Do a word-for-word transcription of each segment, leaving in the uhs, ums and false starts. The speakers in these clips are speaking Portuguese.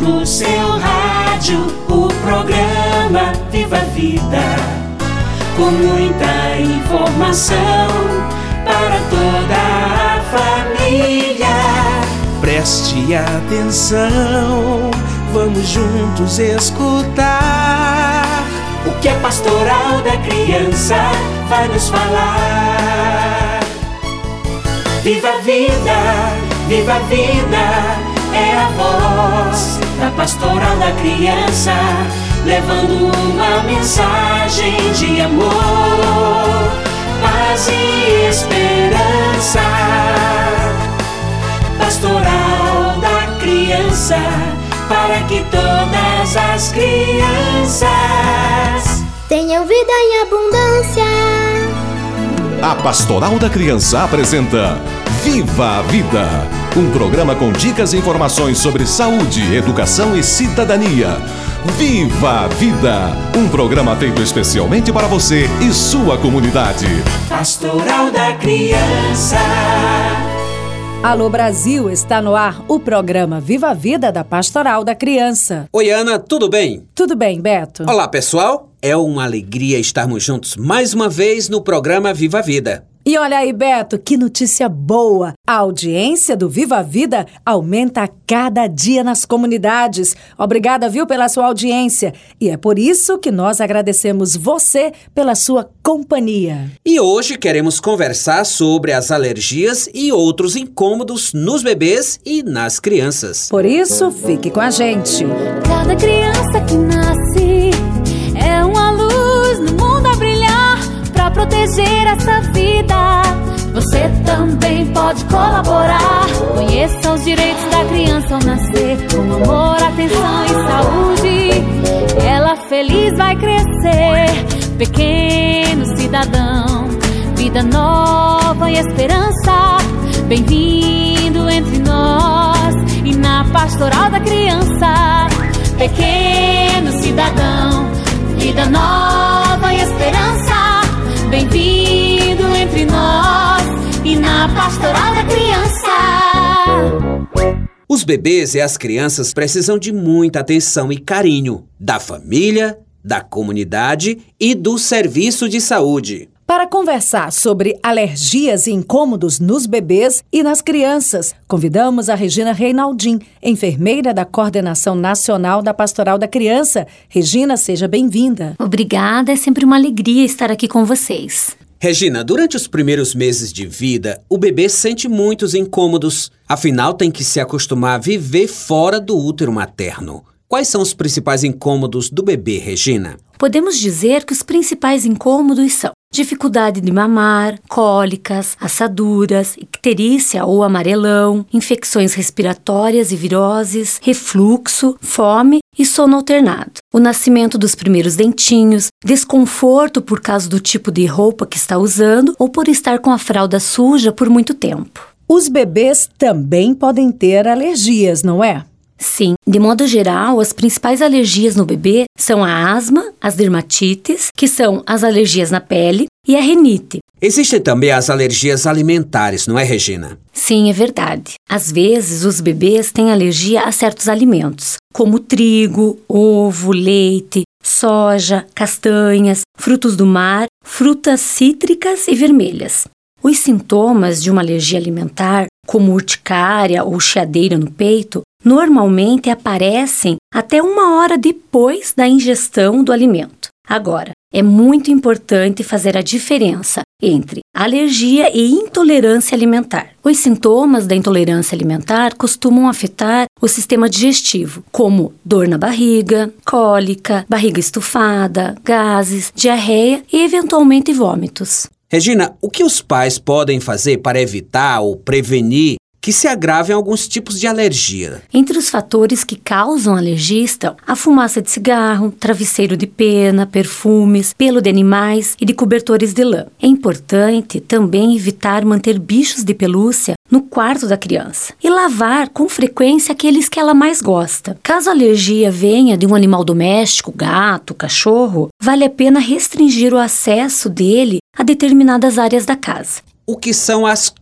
no seu rádio o programa Viva a Vida, com muita informação para toda a família. Preste atenção, vamos juntos escutar o que a Pastoral da Criança vai nos falar. Viva a vida, viva a vida, é a voz da Pastoral da Criança, levando uma mensagem de amor, paz e esperança. Pastoral da Criança, para que todas as crianças tenham vida em abundância. A Pastoral da Criança apresenta Viva a Vida, um programa com dicas e informações sobre saúde, educação e cidadania. Viva a Vida, um programa feito especialmente para você e sua comunidade. Pastoral da Criança. Alô Brasil, está no ar o programa Viva a Vida da Pastoral da Criança. Oi Ana, tudo bem? Tudo bem, Beto? Olá pessoal, é uma alegria estarmos juntos mais uma vez no programa Viva a Vida. E olha aí, Beto, que notícia boa! A audiência do Viva a Vida aumenta a cada dia nas comunidades. Obrigada, viu, pela sua audiência. E é por isso que nós agradecemos você pela sua companhia. E hoje queremos conversar sobre as alergias e outros incômodos nos bebês e nas crianças. Por isso, fique com a gente. Cada criança que nasce é uma luz no mundo a brilhar, pra proteger essa vida. Você também pode colaborar. Conheça os direitos da criança ao nascer, com amor, atenção e saúde. Ela feliz vai crescer, pequeno cidadão. Vida nova e esperança, bem-vindo entre nós e na Pastoral da Criança. Pequeno cidadão, vida nova e esperança, bem-vindo entre nós e na Pastoral da Criança. Os bebês e as crianças precisam de muita atenção e carinho da família, da comunidade e do serviço de saúde. Para conversar sobre alergias e incômodos nos bebês e nas crianças, convidamos a Regina Reinaldim, enfermeira da Coordenação Nacional da Pastoral da Criança. Regina, seja bem-vinda. Obrigada, é sempre uma alegria estar aqui com vocês. Regina, durante os primeiros meses de vida, o bebê sente muitos incômodos. Afinal, tem que se acostumar a viver fora do útero materno. Quais são os principais incômodos do bebê, Regina? Podemos dizer que os principais incômodos são dificuldade de mamar, cólicas, assaduras, icterícia ou amarelão, infecções respiratórias e viroses, refluxo, fome e sono alternado. O nascimento dos primeiros dentinhos, desconforto por causa do tipo de roupa que está usando ou por estar com a fralda suja por muito tempo. Os bebês também podem ter alergias, não é? Sim, de modo geral, as principais alergias no bebê são a asma, as dermatites, que são as alergias na pele, e a rinite. Existem também as alergias alimentares, não é, Regina? Sim, é verdade. Às vezes, os bebês têm alergia a certos alimentos, como trigo, ovo, leite, soja, castanhas, frutos do mar, frutas cítricas e vermelhas. Os sintomas de uma alergia alimentar, como urticária ou chiadeira no peito, normalmente aparecem até uma hora depois da ingestão do alimento. Agora, é muito importante fazer a diferença entre alergia e intolerância alimentar. Os sintomas da intolerância alimentar costumam afetar o sistema digestivo, como dor na barriga, cólica, barriga estufada, gases, diarreia e, eventualmente, vômitos. Regina, o que os pais podem fazer para evitar ou prevenir que se agravem alguns tipos de alergia? Entre os fatores que causam alergia estão a fumaça de cigarro, travesseiro de pena, perfumes, pelo de animais e de cobertores de lã. É importante também evitar manter bichos de pelúcia no quarto da criança e lavar com frequência aqueles que ela mais gosta. Caso a alergia venha de um animal doméstico, gato, cachorro, vale a pena restringir o acesso dele a determinadas áreas da casa. O que são as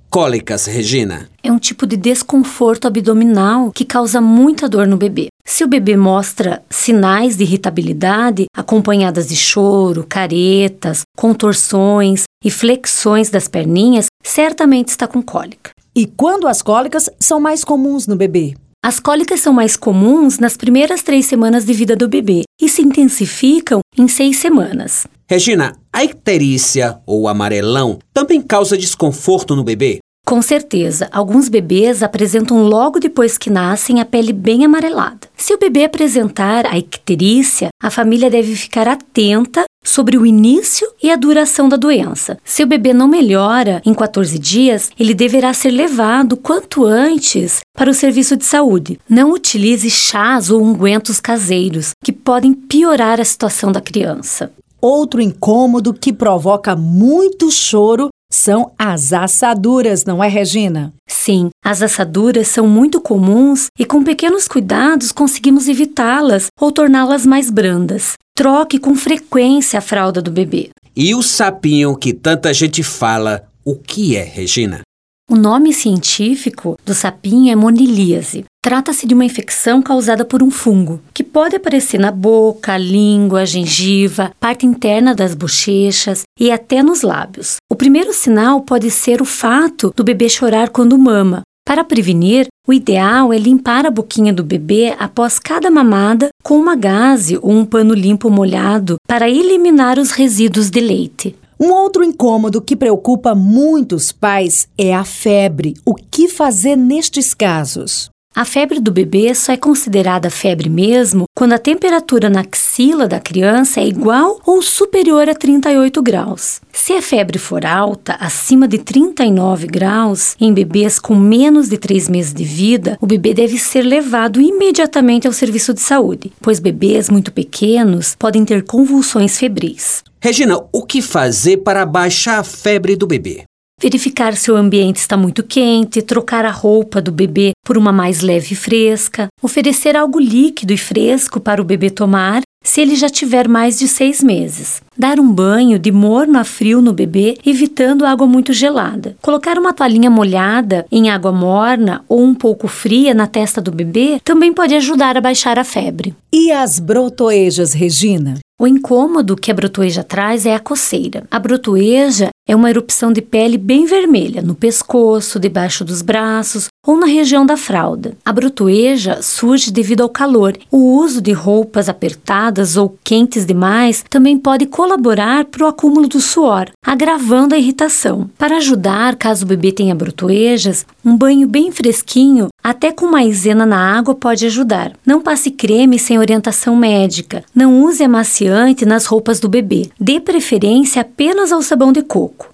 cólicas, Regina? É um tipo de desconforto abdominal que causa muita dor no bebê. Se o bebê mostra sinais de irritabilidade, acompanhadas de choro, caretas, contorções e flexões das perninhas, certamente está com cólica. E quando as cólicas são mais comuns no bebê? As cólicas são mais comuns nas primeiras três semanas de vida do bebê e se intensificam em seis semanas. Regina, a icterícia ou amarelão também causa desconforto no bebê? Com certeza, alguns bebês apresentam logo depois que nascem a pele bem amarelada. Se o bebê apresentar a icterícia, a família deve ficar atenta sobre o início e a duração da doença. Se o bebê não melhora em quatorze dias, ele deverá ser levado quanto antes para o serviço de saúde. Não utilize chás ou ungüentos caseiros, que podem piorar a situação da criança. Outro incômodo que provoca muito choro são as assaduras, não é, Regina? Sim, as assaduras são muito comuns e com pequenos cuidados conseguimos evitá-las ou torná-las mais brandas. Troque com frequência a fralda do bebê. E o sapinho que tanta gente fala, o que é, Regina? O nome científico do sapinho é monilíase. Trata-se de uma infecção causada por um fungo, que pode aparecer na boca, língua, gengiva, parte interna das bochechas e até nos lábios. O primeiro sinal pode ser o fato do bebê chorar quando mama. Para prevenir, o ideal é limpar a boquinha do bebê após cada mamada com uma gaze ou um pano limpo molhado para eliminar os resíduos de leite. Um outro incômodo que preocupa muitos pais é a febre. O que fazer nestes casos? A febre do bebê só é considerada febre mesmo quando a temperatura na axila da criança é igual ou superior a trinta e oito graus. Se a febre for alta, acima de trinta e nove graus, em bebês com menos de três meses de vida, o bebê deve ser levado imediatamente ao serviço de saúde, pois bebês muito pequenos podem ter convulsões febris. Regina, o que fazer para baixar a febre do bebê? Verificar se o ambiente está muito quente, trocar a roupa do bebê por uma mais leve e fresca, oferecer algo líquido e fresco para o bebê tomar se ele já tiver mais de seis meses. Dar um banho de morno a frio no bebê, evitando água muito gelada. Colocar uma toalhinha molhada em água morna ou um pouco fria na testa do bebê também pode ajudar a baixar a febre. E as brotoejas, Regina? O incômodo que a brotoeja traz é a coceira. A brotoeja é uma erupção de pele bem vermelha no pescoço, debaixo dos braços ou na região da fralda. A brotoeja surge devido ao calor. O uso de roupas apertadas ou quentes demais também pode colaborar para o acúmulo do suor, agravando a irritação. Para ajudar, caso o bebê tenha brotoejas, um banho bem fresquinho, até com maisena na água, pode ajudar. Não passe creme sem orientação médica. Não use amaciante nas roupas do bebê. Dê preferência apenas ao sabão de coco.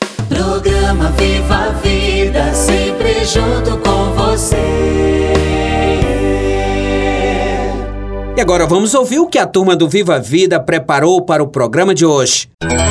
Programa Viva a Vida, sempre junto com você. E agora vamos ouvir o que a turma do Viva a Vida preparou para o programa de hoje.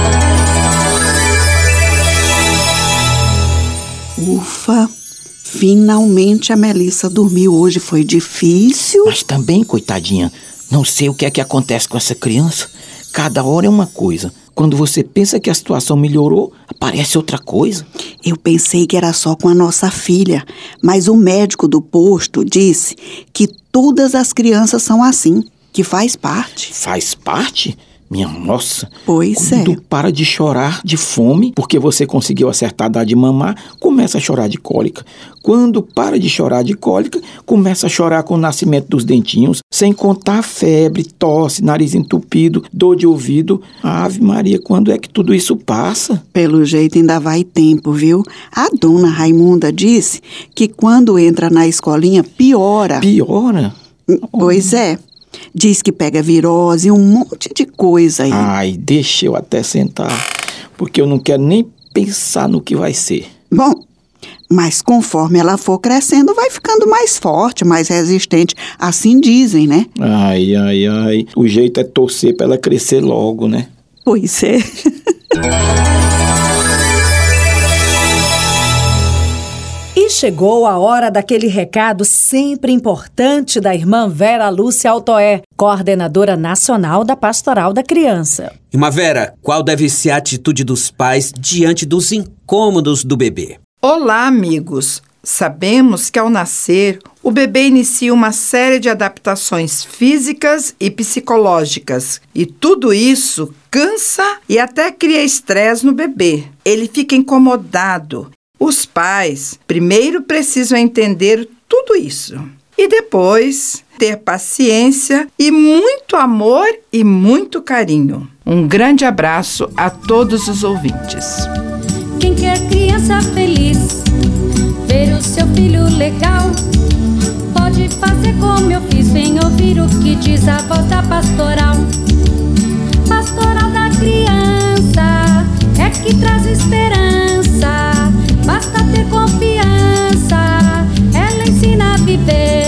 Ufa! Finalmente a Melissa dormiu hoje. Foi difícil. Mas também, coitadinha, não sei o que é que acontece com essa criança. Cada hora é uma coisa. Quando você pensa que a situação melhorou, aparece outra coisa. Eu pensei que era só com a nossa filha, mas o médico do posto disse que todas as crianças são assim, que faz parte. Faz parte? Minha nossa. Pois é. Quando para de chorar de fome, porque você conseguiu acertar a dar de mamar, começa a chorar de cólica. Quando para de chorar de cólica, começa a chorar com o nascimento dos dentinhos, sem contar febre, tosse, nariz entupido, dor de ouvido. Ave Maria, quando é que tudo isso passa? Pelo jeito ainda vai tempo, viu? A dona Raimunda disse que quando entra na escolinha, piora. Piora? Pois é. Diz que pega virose e um monte de coisa aí. Ai, deixa eu até sentar, porque eu não quero nem pensar no que vai ser. Bom, mas conforme ela for crescendo, vai ficando mais forte, mais resistente. Assim dizem, né? Ai, ai, ai. O jeito é torcer pra ela crescer logo, né? Pois é. E chegou a hora daquele recado sempre importante da irmã Vera Lúcia Altoé, coordenadora nacional da Pastoral da Criança. Irmã Vera, qual deve ser a atitude dos pais diante dos incômodos do bebê? Olá, amigos! Sabemos que ao nascer, o bebê inicia uma série de adaptações físicas e psicológicas. E tudo isso cansa e até cria estresse no bebê. Ele fica incomodado. Os pais primeiro precisam entender tudo isso. E depois ter paciência e muito amor e muito carinho. Um grande abraço a todos os ouvintes. Quem quer criança feliz, ver o seu filho legal, pode fazer como eu fiz, vem ouvir o que diz a voz da pastoral. Pastoral da criança, é que traz esperança, basta ter confiança, ela ensina a viver.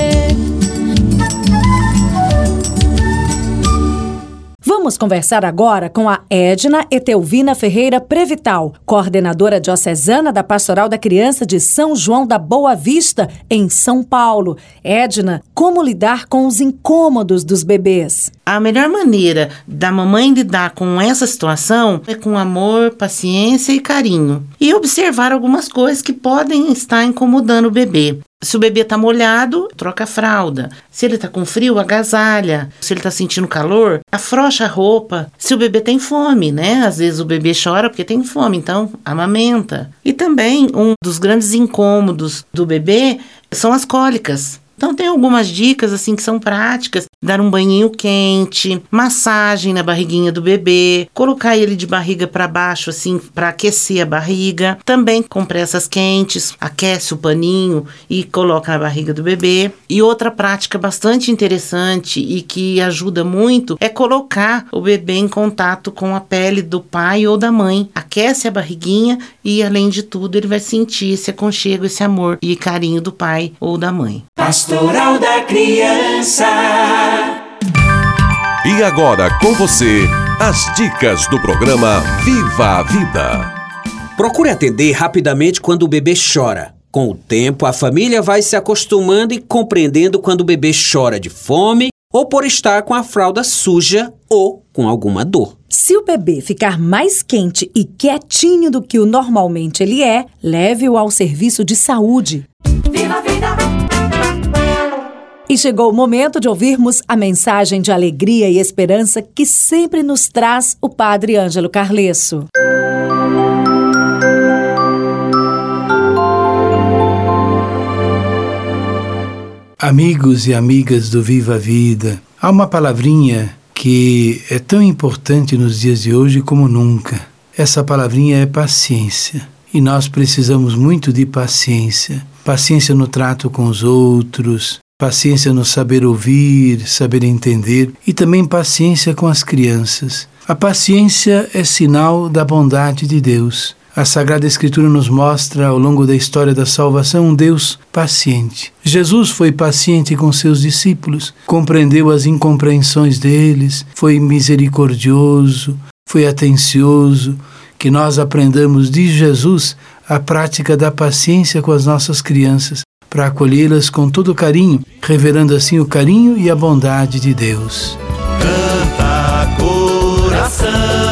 Vamos conversar agora com a Edna Etelvina Ferreira Prevital, coordenadora diocesana da Pastoral da Criança de São João da Boa Vista, em São Paulo. Edna, como lidar com os incômodos dos bebês? A melhor maneira da mamãe lidar com essa situação é com amor, paciência e carinho. E observar algumas coisas que podem estar incomodando o bebê. Se o bebê tá molhado, troca a fralda. Se ele tá com frio, agasalha. Se ele tá sentindo calor, afrouxa a roupa. Se o bebê tem fome, né? Às vezes o bebê chora porque tem fome, então amamenta. E também um dos grandes incômodos do bebê são as cólicas. Então tem algumas dicas assim que são práticas, dar um banhinho quente, massagem na barriguinha do bebê, colocar ele de barriga para baixo assim para aquecer a barriga, também compressas quentes, aquece o paninho e coloca na barriga do bebê. E outra prática bastante interessante e que ajuda muito é colocar o bebê em contato com a pele do pai ou da mãe, aquece a barriguinha e além de tudo ele vai sentir esse aconchego, esse amor e carinho do pai ou da mãe. Pastoral da Criança. E agora com você, as dicas do programa Viva a Vida. Procure atender rapidamente quando o bebê chora. Com o tempo, a família vai se acostumando e compreendendo quando o bebê chora de fome ou por estar com a fralda suja ou com alguma dor. Se o bebê ficar mais quente e quietinho do que o normalmente ele é, leve-o ao serviço de saúde. Viva a Vida! E chegou o momento de ouvirmos a mensagem de alegria e esperança que sempre nos traz o Padre Ângelo Carlesso. Amigos e amigas do Viva a Vida, há uma palavrinha que é tão importante nos dias de hoje como nunca. Essa palavrinha é paciência. E nós precisamos muito de paciência. Paciência no trato com os outros, paciência no saber ouvir, saber entender e também paciência com as crianças. A paciência é sinal da bondade de Deus. A Sagrada Escritura nos mostra, ao longo da história da salvação, um Deus paciente. Jesus foi paciente com seus discípulos, compreendeu as incompreensões deles, foi misericordioso, foi atencioso. Que nós aprendamos de Jesus a prática da paciência com as nossas crianças, para acolhê-las com todo carinho, revelando assim o carinho e a bondade de Deus. Canta, coração,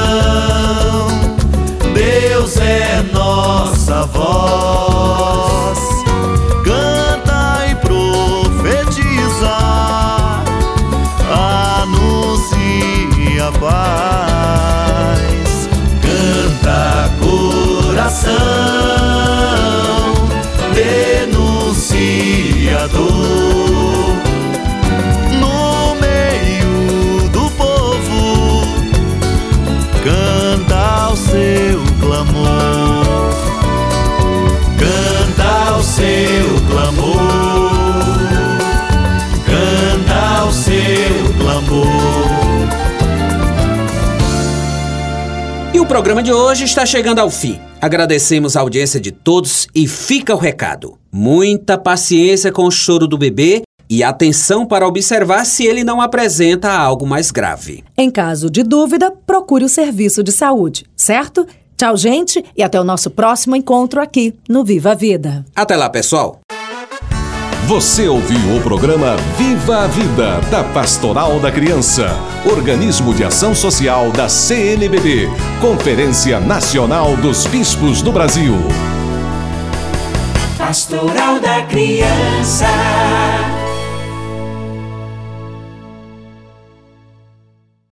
Deus é nossa voz. Canta e profetiza, anuncia a paz. Canta, coração, denuncia a dor. No meio do povo, canta o seu clamor. Canta o seu clamor. Canta o seu clamor. E o programa de hoje está chegando ao fim. Agradecemos a audiência de todos e fica o recado. Muita paciência com o choro do bebê e atenção para observar se ele não apresenta algo mais grave. Em caso de dúvida, procure o serviço de saúde, certo? Tchau, gente, e até o nosso próximo encontro aqui no Viva a Vida. Até lá, pessoal! Você ouviu o programa Viva a Vida, da Pastoral da Criança, organismo de ação social da C N B B, Conferência Nacional dos Bispos do Brasil. Pastoral da Criança.